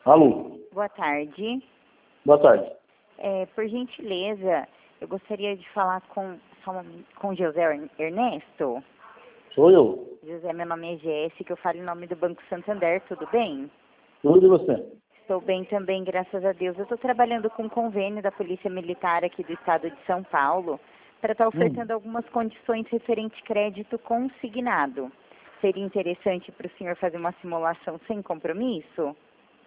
Alô, Boa tarde. boa tarde. Por gentileza, eu gostaria de falar com José Ernesto. Sou eu. José, meu nome é Jéssica, eu falo em nome do Banco Santander, tudo bem? Tudo e você? Estou bem também, graças a Deus. Eu estou trabalhando com um convênio da Polícia Militar aqui do estado de São Paulo para estar ofertando algumas condições referente crédito consignado. Seria interessante para o senhor fazer uma simulação sem compromisso?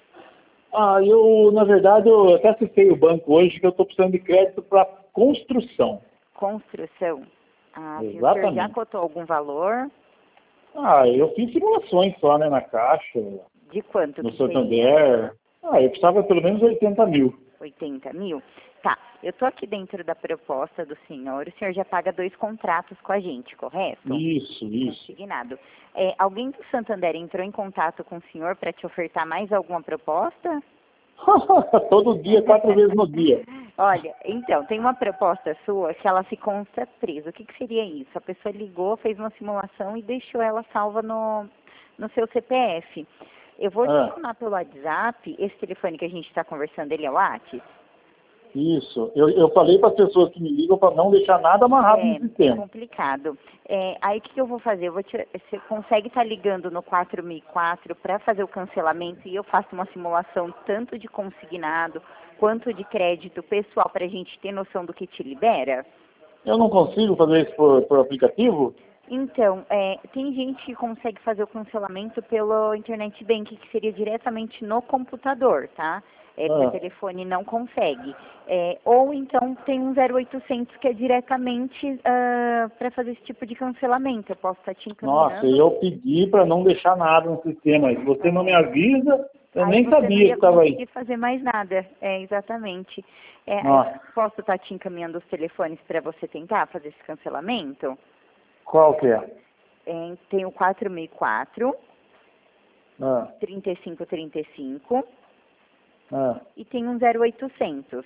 Na verdade, eu até citei o banco hoje que eu estou precisando de crédito para construção. Construção. Viu? O senhor já Exatamente. cotou algum valor? Eu fiz simulações só, né, na Caixa, De quanto no que seria? Santander. Eu precisava pelo menos 80 mil. 80 mil? Tá, eu estou aqui dentro da proposta do senhor. O senhor já paga 2 contratos com a gente, correto? Isso. Consignado. Alguém do Santander entrou em contato com o senhor para te ofertar mais alguma proposta? Todo dia, 4 vezes no dia. Olha, então, tem uma proposta sua que ela se consta presa. O que seria isso? A pessoa ligou, fez uma simulação e deixou ela salva no seu CPF. Eu vou te chamar pelo WhatsApp. Esse telefone que a gente está conversando, ele é o WhatsApp? Isso. Eu falei para as pessoas que me ligam para não deixar nada amarrado no É sistema. complicado. Aí o que eu vou fazer? Você consegue estar ligando no 4004 para fazer o cancelamento e eu faço uma simulação tanto de consignado quanto de crédito pessoal para a gente ter noção do que te libera? Eu não consigo fazer isso por aplicativo? Então, tem gente que consegue fazer o cancelamento pelo Internet Banking, que seria diretamente no computador, tá? Por telefone não consegue. Ou então tem um 0800 que é diretamente para fazer esse tipo de cancelamento. Eu posso estar te encaminhando. Nossa, eu pedi para não deixar nada no sistema. Se você não me avisa, eu Aí nem você sabia não que ia estava aí. conseguir fazer mais nada. Exatamente. Nossa. Eu posso estar te encaminhando os telefones para você tentar fazer esse cancelamento? Qual que é? Tem o 4004, Ah, 3535 ah. e tem um 0800.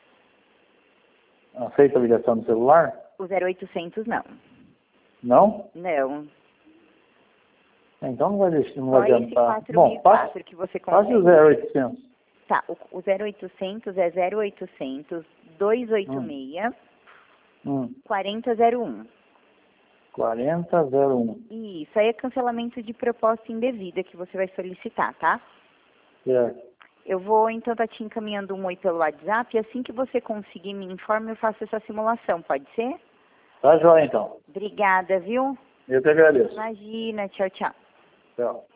Aceita a ligação do celular? O 0800 não. Não? Não. Então não vai deixar, não Só vai esse adiantar. 4004 que você Faz consegue. o 0800. Tá, o 0800 é 0800 286 4001. 4001. Isso, aí é cancelamento de proposta indevida que você vai solicitar, tá? Certo. Eu vou então estar te encaminhando um oi pelo WhatsApp e assim que você conseguir me informe, eu faço essa simulação, pode ser? Tá joia então. Obrigada, viu? Eu te agradeço. Imagina, tchau, tchau. Tchau.